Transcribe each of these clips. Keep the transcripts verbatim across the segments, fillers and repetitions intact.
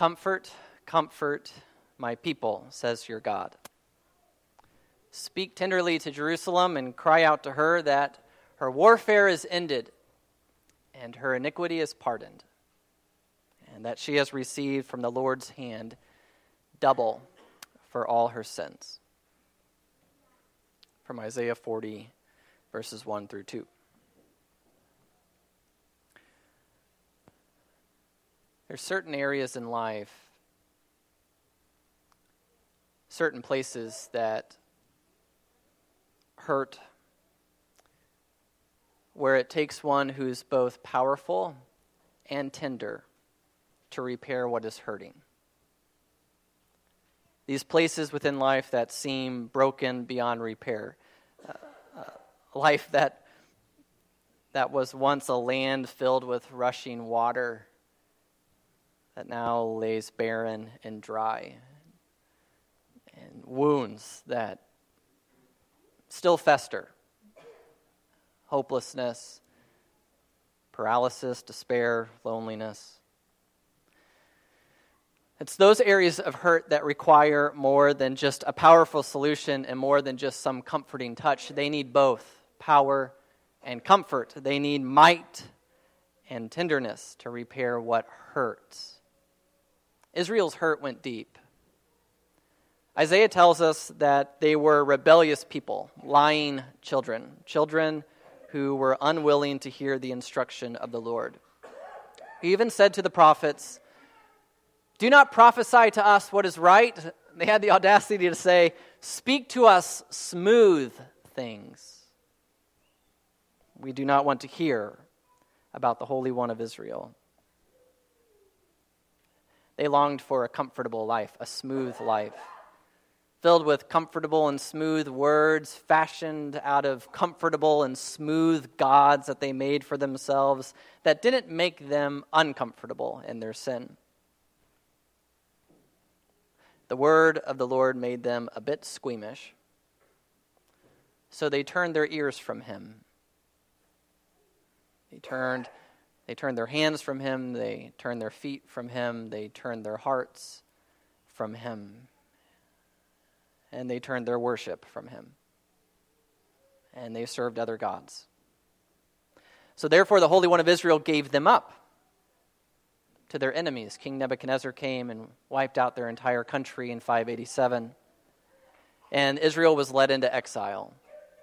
Comfort, comfort my people, says your God. Speak tenderly to Jerusalem and cry out to her that her warfare is ended and her iniquity is pardoned, and that she has received from the Lord's hand double for all her sins. From Isaiah forty, verses one through two. There's certain areas in life, certain places that hurt, where it takes one who's both powerful and tender to repair what is hurting. These places within life that seem broken beyond repair. Uh, uh, life that that was once a land filled with rushing water that now lays barren and dry. And wounds that still fester. Hopelessness, paralysis, despair, loneliness. It's those areas of hurt that require more than just a powerful solution and more than just some comforting touch. They need both power and comfort. They need might and tenderness to repair what hurts. Israel's hurt went deep. Isaiah tells us that they were rebellious people, lying children, children who were unwilling to hear the instruction of the Lord. He even said to the prophets, "Do not prophesy to us what is right." They had the audacity to say, "Speak to us smooth things." We do not want to hear about the Holy One of Israel. They longed for a comfortable life, a smooth life, filled with comfortable and smooth words, fashioned out of comfortable and smooth gods that they made for themselves that didn't make them uncomfortable in their sin. The word of the Lord made them a bit squeamish, so they turned their ears from him. They turned, they turned their hands from him, they turned their feet from him, they turned their hearts from him. And they turned their worship from him. And they served other gods. So therefore the Holy One of Israel gave them up to their enemies. King Nebuchadnezzar came and wiped out their entire country in five eighty-seven. And Israel was led into exile.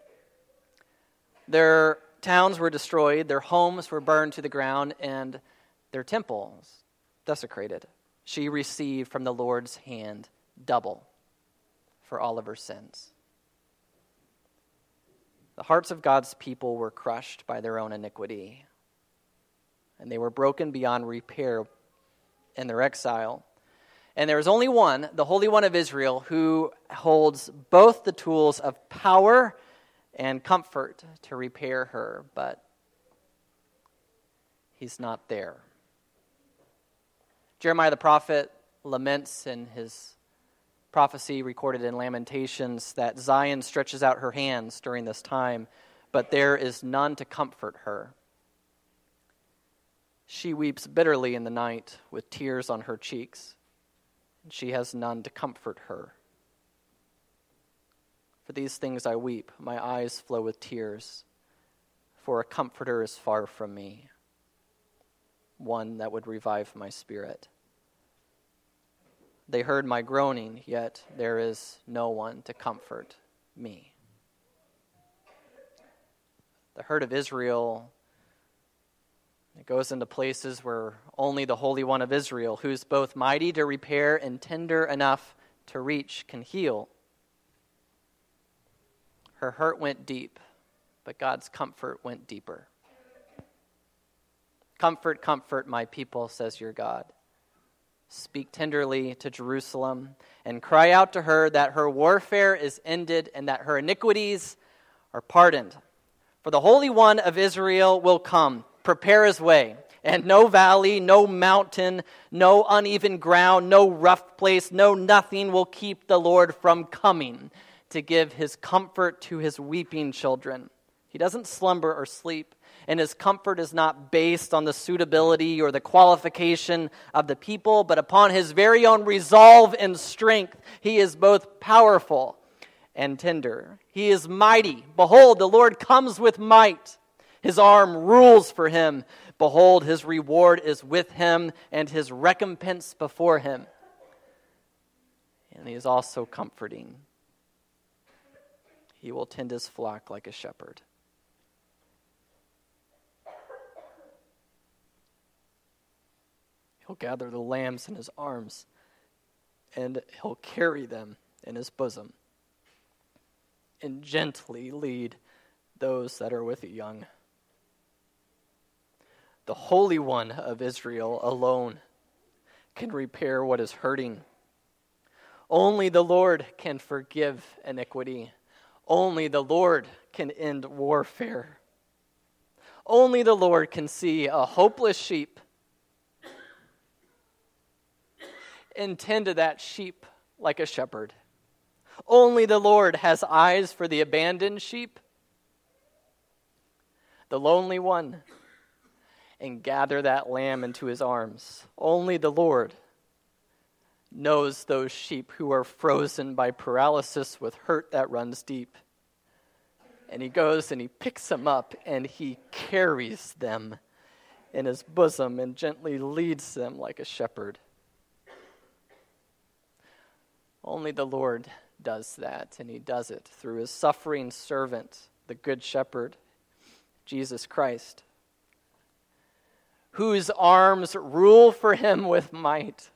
Their towns were destroyed, their homes were burned to the ground, and their temples desecrated. She received from the Lord's hand double for all of her sins. The hearts of God's people were crushed by their own iniquity, and they were broken beyond repair in their exile. And there is only one, the Holy One of Israel, who holds both the tools of power and comfort to repair her, but he's not there. Jeremiah the prophet laments in his prophecy recorded in Lamentations that Zion stretches out her hands during this time, but there is none to comfort her. She weeps bitterly in the night with tears on her cheeks, and she has none to comfort her. For these things I weep, my eyes flow with tears, for a comforter is far from me, one that would revive my spirit. They heard my groaning, yet there is no one to comfort me. The hurt of Israel, it goes into places where only the Holy One of Israel, who's both mighty to repair and tender enough to reach, can heal. Her hurt went deep, but God's comfort went deeper. Comfort, comfort my people, says your God. Speak tenderly to Jerusalem and cry out to her that her warfare is ended and that her iniquities are pardoned. For the Holy One of Israel will come, prepare his way, and no valley, no mountain, no uneven ground, no rough place, no nothing will keep the Lord from coming to give his comfort to his weeping children. He doesn't slumber or sleep, And his comfort is not based on the suitability or the qualification of the people, but upon his very own resolve and strength. He is both powerful and tender. He is mighty. Behold, the Lord comes with might. His arm rules for him. Behold, his reward is with him, and his recompense before him. And he is also comforting. He will tend his flock like a shepherd. He'll gather the lambs in his arms, and he'll carry them in his bosom, and gently lead those that are with the young. The Holy One of Israel alone can repair what is hurting. Only the Lord can forgive iniquity. Only the Lord can end warfare. Only the Lord can see a hopeless sheep and tend to that sheep like a shepherd. Only the Lord has eyes for the abandoned sheep, the lonely one, and gather that lamb into his arms. Only the Lord knows those sheep who are frozen by paralysis with hurt that runs deep. And he goes and he picks them up and he carries them in his bosom and gently leads them like a shepherd. Only the Lord does that, and he does it through his suffering servant, the Good Shepherd, Jesus Christ, whose arms rule for him with might.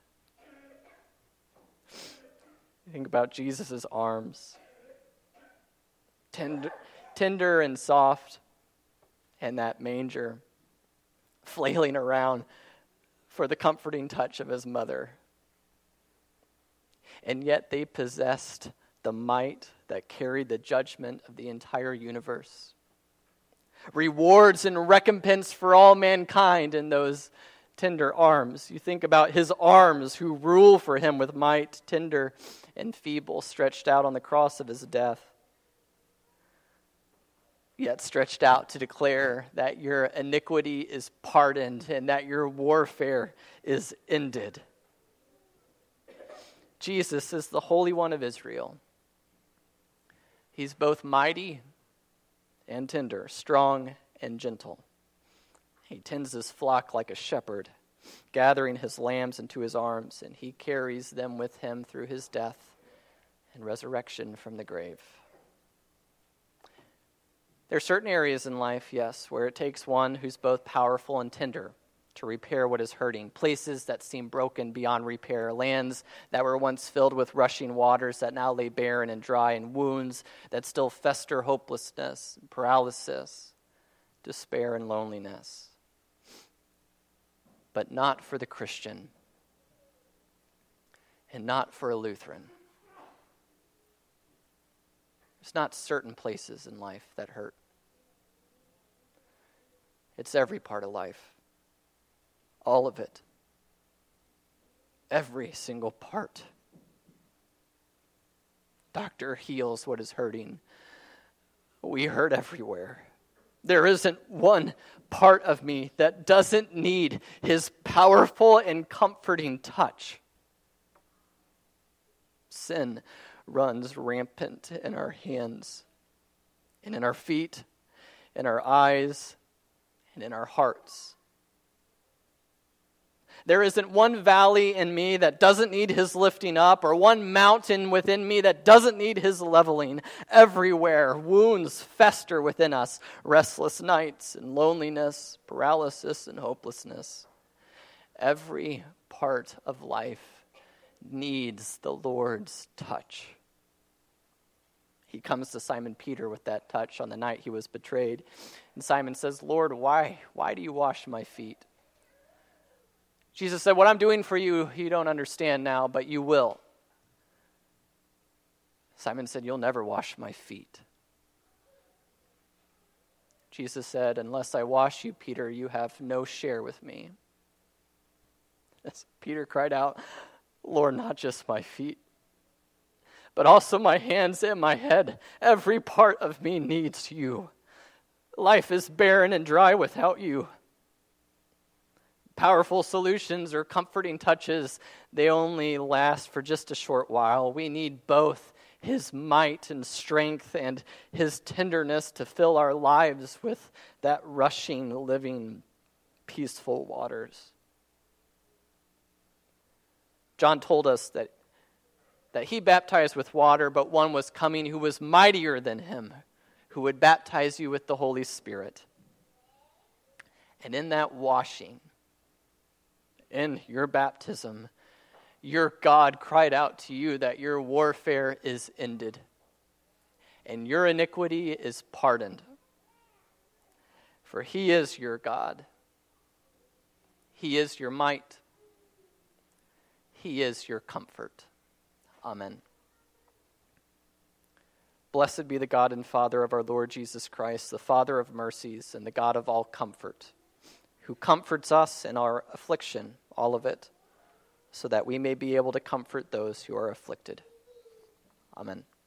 Think about Jesus' arms, tender, tender and soft, and that manger flailing around for the comforting touch of his mother. And yet they possessed the might that carried the judgment of the entire universe. Rewards and recompense for all mankind in those tender arms. You think about his arms who rule for him with might, tender and feeble, stretched out on the cross of his death. Yet stretched out to declare that your iniquity is pardoned and that your warfare is ended. Jesus is the Holy One of Israel. He's both mighty and tender, strong and gentle. He tends his flock like a shepherd, gathering his lambs into his arms, and he carries them with him through his death and resurrection from the grave. There are certain areas in life, yes, where it takes one who's both powerful and tender to repair what is hurting. Places that seem broken beyond repair. Lands that were once filled with rushing waters that now lay barren and dry, and wounds that still fester hopelessness, paralysis, despair, and loneliness. But not for the Christian, and not for a Lutheran. It's not certain places in life that hurt. It's every part of life. All of it. Every single part. Doctor heals what is hurting. We hurt everywhere. There isn't one part of me that doesn't need his powerful and comforting touch. Sin runs rampant in our hands, and in our feet, in our eyes, and in our hearts. There isn't one valley in me that doesn't need his lifting up, or one mountain within me that doesn't need his leveling. Everywhere, wounds fester within us, restless nights and loneliness, paralysis and hopelessness. Every part of life needs the Lord's touch. He comes to Simon Peter with that touch on the night he was betrayed. And Simon says, "Lord, why, why do you wash my feet?" Jesus said, "What I'm doing for you, you don't understand now, but you will." Simon said, "You'll never wash my feet." Jesus said, "Unless I wash you, Peter, you have no share with me." As Peter cried out, "Lord, not just my feet, but also my hands and my head. Every part of me needs you. Life is barren and dry without you. Powerful solutions or comforting touches, they only last for just a short while. We need both his might and strength and his tenderness to fill our lives with that rushing, living, peaceful waters. John told us that, that he baptized with water, but one was coming who was mightier than him, who would baptize you with the Holy Spirit. And in that washing, in your baptism, your God cried out to you that your warfare is ended and your iniquity is pardoned. For he is your God. He is your might. He is your comfort. Amen. Blessed be the God and Father of our Lord Jesus Christ, the Father of mercies and the God of all comfort, who comforts us in our affliction, all of it, so that we may be able to comfort those who are afflicted. Amen.